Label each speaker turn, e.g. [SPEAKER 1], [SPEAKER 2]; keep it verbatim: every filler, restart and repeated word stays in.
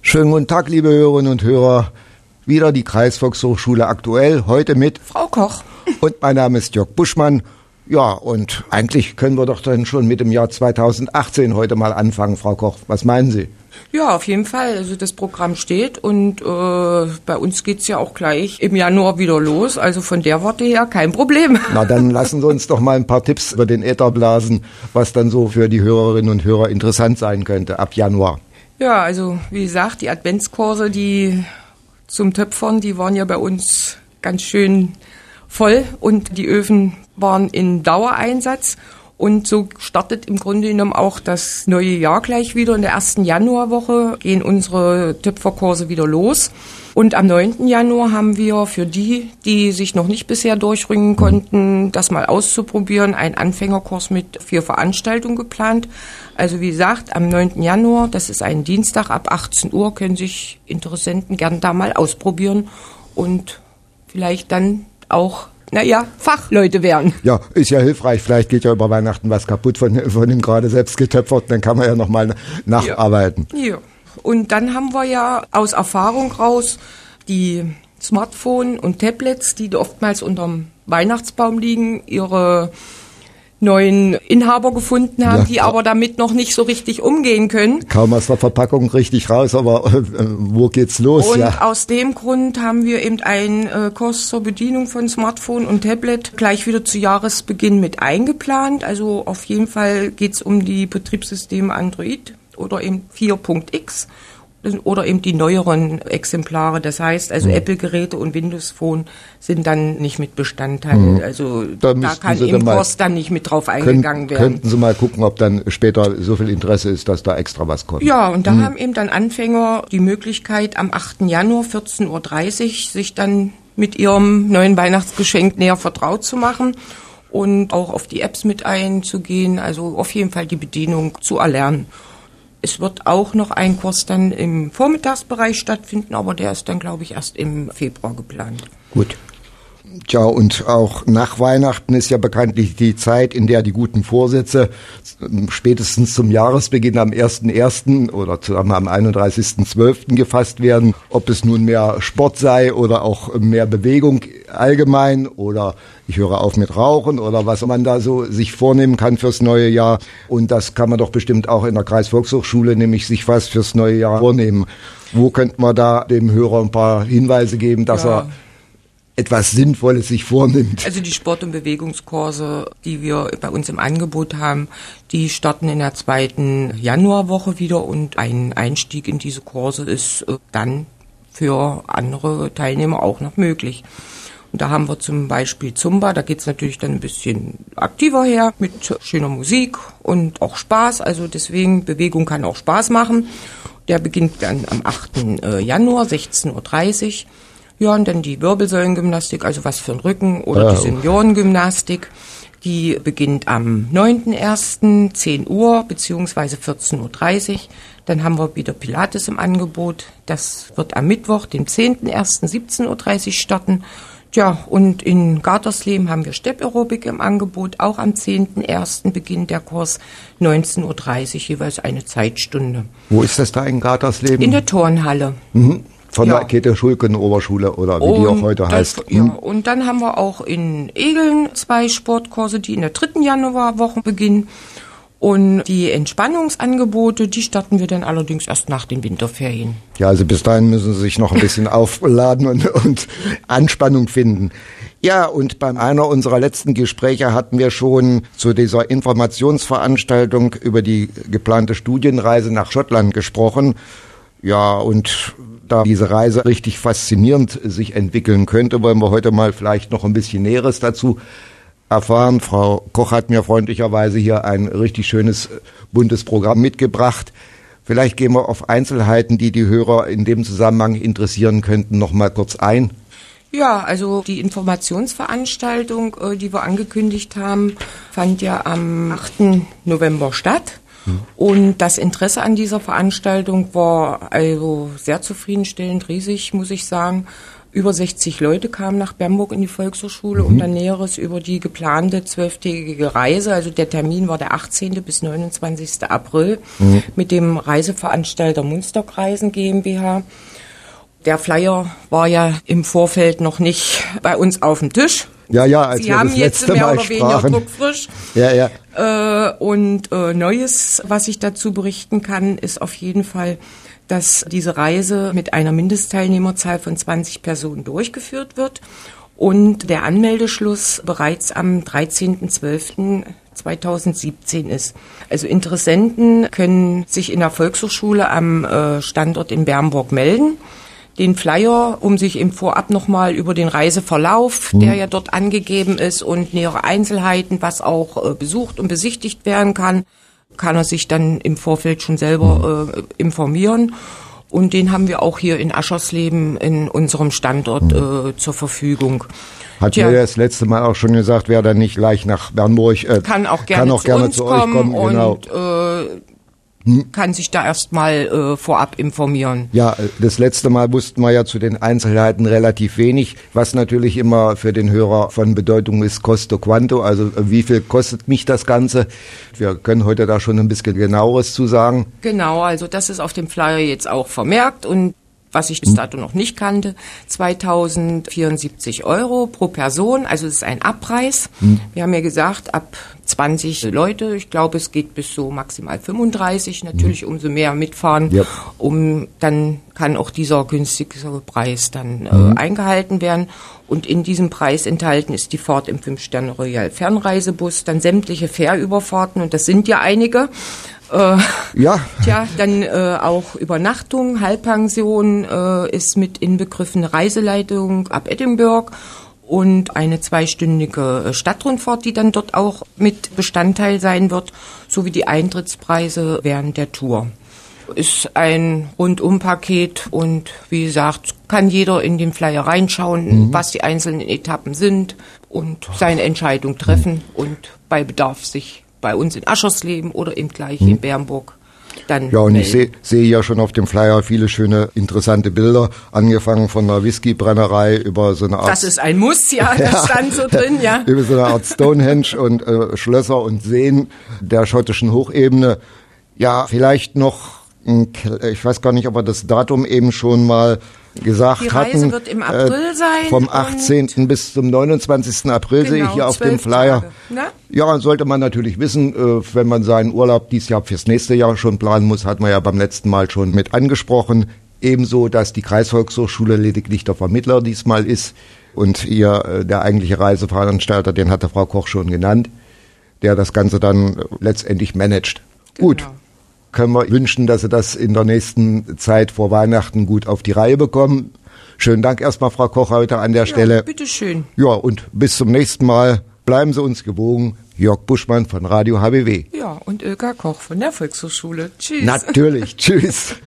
[SPEAKER 1] Schönen guten Tag, liebe Hörerinnen und Hörer. Wieder die Kreisvolkshochschule aktuell, heute mit
[SPEAKER 2] Frau Koch.
[SPEAKER 1] Und mein Name ist Jörg Buschmann. Ja, und eigentlich können wir doch dann schon mit dem Jahr zweitausendachtzehn heute mal anfangen, Frau Koch. Was meinen Sie?
[SPEAKER 2] Ja, auf jeden Fall. Also das Programm steht und äh, bei uns geht's ja auch gleich im Januar wieder los. Also von der Warte her kein Problem.
[SPEAKER 1] Na, dann lassen Sie uns doch mal ein paar Tipps über den Äther blasen, was dann so für die Hörerinnen und Hörer interessant sein könnte ab Januar.
[SPEAKER 2] Ja, also wie gesagt, die Adventskurse, die zum Töpfern, die waren ja bei uns ganz schön voll und die Öfen waren in Dauereinsatz. Und so startet im Grunde genommen auch das neue Jahr gleich wieder. In der ersten Januarwoche gehen unsere Töpferkurse wieder los. Und am neunten Januar haben wir für die, die sich noch nicht bisher durchringen konnten, das mal auszuprobieren, einen Anfängerkurs mit vier Veranstaltungen geplant. Also wie gesagt, am neunten Januar, das ist ein Dienstag, ab achtzehn Uhr können sich Interessenten gern da mal ausprobieren und vielleicht dann auch naja, Fachleute werden.
[SPEAKER 1] Ja, ist ja hilfreich. Vielleicht geht ja über Weihnachten was kaputt von, von dem gerade selbst getöpferten. Dann kann man ja nochmal nacharbeiten.
[SPEAKER 2] Ja. ja. Und dann haben wir ja aus Erfahrung raus die Smartphone und Tablets, die oftmals unterm Weihnachtsbaum liegen, ihre neuen Inhaber gefunden haben, ja, die aber damit noch nicht so richtig umgehen können.
[SPEAKER 1] Kaum aus der Verpackung richtig raus, aber äh, wo geht's los?
[SPEAKER 2] Und
[SPEAKER 1] ja.
[SPEAKER 2] aus dem Grund haben wir eben einen äh, Kurs zur Bedienung von Smartphone und Tablet gleich wieder zu Jahresbeginn mit eingeplant. Also auf jeden Fall geht's um die Betriebssysteme Android oder eben vier Punkt x oder eben die neueren Exemplare. Das heißt, also mhm. Apple-Geräte und Windows Phone sind dann nicht mit Bestandteil. Mhm. Also da, da kann im Kurs dann nicht mit drauf eingegangen
[SPEAKER 1] können,
[SPEAKER 2] werden.
[SPEAKER 1] Könnten Sie mal gucken, ob dann später so viel Interesse ist, dass da extra was kommt.
[SPEAKER 2] Ja, und da mhm. haben eben dann Anfänger die Möglichkeit, am achten Januar vierzehn Uhr dreißig sich dann mit ihrem neuen Weihnachtsgeschenk näher vertraut zu machen und auch auf die Apps mit einzugehen. Also auf jeden Fall die Bedienung zu erlernen. Es wird auch noch ein Kurs dann im Vormittagsbereich stattfinden, aber der ist dann, glaube ich, erst im Februar geplant.
[SPEAKER 1] Gut. Tja, und auch nach Weihnachten ist ja bekanntlich die Zeit, in der die guten Vorsätze spätestens zum Jahresbeginn am ersten ersten oder zusammen am einunddreißigsten zwölften gefasst werden. Ob es nun mehr Sport sei oder auch mehr Bewegung allgemein oder ich höre auf mit Rauchen oder was man da so sich vornehmen kann fürs neue Jahr. Und das kann man doch bestimmt auch in der Kreisvolkshochschule, nämlich sich was fürs neue Jahr vornehmen. Wo könnte man da dem Hörer ein paar Hinweise geben, dass ja. er etwas Sinnvolles sich vornimmt?
[SPEAKER 2] Also die Sport- und Bewegungskurse, die wir bei uns im Angebot haben, die starten in der zweiten Januarwoche wieder und ein Einstieg in diese Kurse ist dann für andere Teilnehmer auch noch möglich. Und da haben wir zum Beispiel Zumba, da geht's natürlich dann ein bisschen aktiver her, mit schöner Musik und auch Spaß. Also deswegen, Bewegung kann auch Spaß machen. Der beginnt dann am achten Januar, sechzehn Uhr dreißig. Ja, und dann die Wirbelsäulengymnastik, also was für den Rücken, oder ja. die Seniorengymnastik. Die beginnt am neunten ersten zehn Uhr beziehungsweise vierzehn Uhr dreißig. Dann haben wir wieder Pilates im Angebot. Das wird am Mittwoch, dem zehnten ersten siebzehn Uhr dreißig starten. Tja, und in Gartersleben haben wir Step-Aerobic im Angebot. Auch am zehnten ersten beginnt der Kurs neunzehn Uhr dreißig, jeweils eine Zeitstunde.
[SPEAKER 1] Wo ist das da in Gartersleben?
[SPEAKER 2] In der Turnhalle.
[SPEAKER 1] Mhm. Von ja. der Käthe-Schulken-Oberschule oder wie und die auch heute
[SPEAKER 2] das,
[SPEAKER 1] heißt.
[SPEAKER 2] Ja, und dann haben wir auch in Egeln zwei Sportkurse, die in der dritten Januarwoche beginnen. Und die Entspannungsangebote, die starten wir dann allerdings erst nach den Winterferien.
[SPEAKER 1] Ja, also bis dahin müssen Sie sich noch ein bisschen aufladen und, und Anspannung finden. Ja, und bei einer unserer letzten Gespräche hatten wir schon zu dieser Informationsveranstaltung über die geplante Studienreise nach Schottland gesprochen. Ja, und da diese Reise richtig faszinierend sich entwickeln könnte, wollen wir heute mal vielleicht noch ein bisschen Näheres dazu erfahren. Frau Koch hat mir freundlicherweise hier ein richtig schönes, buntes Programm mitgebracht. Vielleicht gehen wir auf Einzelheiten, die die Hörer in dem Zusammenhang interessieren könnten, noch mal kurz ein.
[SPEAKER 2] Ja, also die Informationsveranstaltung, die wir angekündigt haben, fand ja am achten November statt. Und das Interesse an dieser Veranstaltung war also sehr zufriedenstellend, riesig, muss ich sagen. Über sechzig Leute kamen nach Bernburg in die Volkshochschule, mhm. um dann Näheres über die geplante zwölftägige Reise, also der Termin war der achtzehnten bis neunundzwanzigsten April, mhm. mit dem Reiseveranstalter Munsterkreisen GmbH. Der Flyer war ja im Vorfeld noch nicht bei uns auf dem Tisch.
[SPEAKER 1] Ja, ja, als
[SPEAKER 2] Sie
[SPEAKER 1] wir
[SPEAKER 2] haben
[SPEAKER 1] das
[SPEAKER 2] jetzt
[SPEAKER 1] letzte
[SPEAKER 2] mehr
[SPEAKER 1] Mal
[SPEAKER 2] oder
[SPEAKER 1] sprachen.
[SPEAKER 2] weniger druckfrisch.
[SPEAKER 1] Ja, ja.
[SPEAKER 2] Äh, und äh, Neues, was ich dazu berichten kann, ist auf jeden Fall, dass diese Reise mit einer Mindestteilnehmerzahl von zwanzig Personen durchgeführt wird und der Anmeldeschluss bereits am dreizehnten zwölften zweitausendsiebzehn ist. Also Interessenten können sich in der Volkshochschule am äh, Standort in Bernburg melden. Den Flyer, um sich im Vorab nochmal über den Reiseverlauf, mhm. der ja dort angegeben ist, und nähere Einzelheiten, was auch äh, besucht und besichtigt werden kann, kann er sich dann im Vorfeld schon selber mhm. äh, informieren. Und den haben wir auch hier in Aschersleben in unserem Standort mhm. äh, zur Verfügung.
[SPEAKER 1] Hat mir das letzte Mal auch schon gesagt, wer dann nicht gleich nach Bernburg äh,
[SPEAKER 2] kann auch gerne,
[SPEAKER 1] kann auch
[SPEAKER 2] zu,
[SPEAKER 1] gerne
[SPEAKER 2] uns
[SPEAKER 1] zu euch kommen.
[SPEAKER 2] Und,
[SPEAKER 1] genau.
[SPEAKER 2] äh, hm. kann sich da erstmal äh, vorab informieren.
[SPEAKER 1] Ja, das letzte Mal wussten wir ja zu den Einzelheiten relativ wenig, was natürlich immer für den Hörer von Bedeutung ist, costo quanto, also wie viel kostet mich das Ganze? Wir können heute da schon ein bisschen genaueres zu sagen.
[SPEAKER 2] Genau, also das ist auf dem Flyer jetzt auch vermerkt und was ich bis dato noch nicht kannte, zweitausendvierundsiebzig Euro pro Person, also es ist ein Abpreis. Hm. Wir haben ja gesagt, ab zwanzig Leute, ich glaube, es geht bis so maximal fünfunddreißig, natürlich hm. umso mehr mitfahren, yep. um dann kann auch dieser günstigere Preis dann hm. äh, eingehalten werden. Und in diesem Preis enthalten ist die Fahrt im Fünf-Sterne-Royal Fernreisebus, dann sämtliche Fährüberfahrten, und das sind ja einige. Äh,
[SPEAKER 1] ja.
[SPEAKER 2] Tja, dann äh, auch Übernachtung, Halbpension äh, ist mit inbegriffen, Reiseleitung ab Edinburgh und eine zweistündige Stadtrundfahrt, die dann dort auch mit Bestandteil sein wird, sowie die Eintrittspreise während der Tour. Ist ein Rundumpaket und wie gesagt, kann jeder in den Flyer reinschauen, mhm. was die einzelnen Etappen sind und seine Entscheidung treffen mhm. und bei Bedarf sich bei uns in Aschersleben oder eben gleich hm. in Bernburg dann
[SPEAKER 1] Ja, und
[SPEAKER 2] melden.
[SPEAKER 1] ich sehe seh ja schon auf dem Flyer viele schöne, interessante Bilder, angefangen von einer Whiskybrennerei über so eine Art...
[SPEAKER 2] Das ist ein Muss, ja, das ja, stand so drin, ja.
[SPEAKER 1] Über so eine Art Stonehenge und äh, Schlösser und Seen der schottischen Hochebene. Ja, vielleicht noch, ein, ich weiß gar nicht, ob wir das Datum eben schon mal gesagt
[SPEAKER 2] Die
[SPEAKER 1] hatten.
[SPEAKER 2] Die Reise wird im April äh, sein.
[SPEAKER 1] Vom achtzehnten bis zum neunundzwanzigsten April
[SPEAKER 2] genau,
[SPEAKER 1] sehe ich hier auf dem Flyer.
[SPEAKER 2] Tage,
[SPEAKER 1] ja, sollte man natürlich wissen, äh, wenn man seinen Urlaub dieses Jahr fürs nächste Jahr schon planen muss, hat man ja beim letzten Mal schon mit angesprochen. Ebenso, dass die Kreisvolkshochschule lediglich der Vermittler diesmal ist und ihr, äh, der eigentliche Reiseveranstalter, den hatte Frau Koch schon genannt, der das Ganze dann äh, letztendlich managt. Genau. Gut. Können wir wünschen, dass Sie das in der nächsten Zeit vor Weihnachten gut auf die Reihe bekommen. Schönen Dank erstmal, Frau Koch, heute an der
[SPEAKER 2] ja,
[SPEAKER 1] Stelle.
[SPEAKER 2] Bitteschön.
[SPEAKER 1] Ja, und bis zum nächsten Mal. Bleiben Sie uns gewogen. Jörg Buschmann von Radio H B W.
[SPEAKER 2] Ja, und Ilka Koch von der Volkshochschule. Tschüss.
[SPEAKER 1] Natürlich. Tschüss.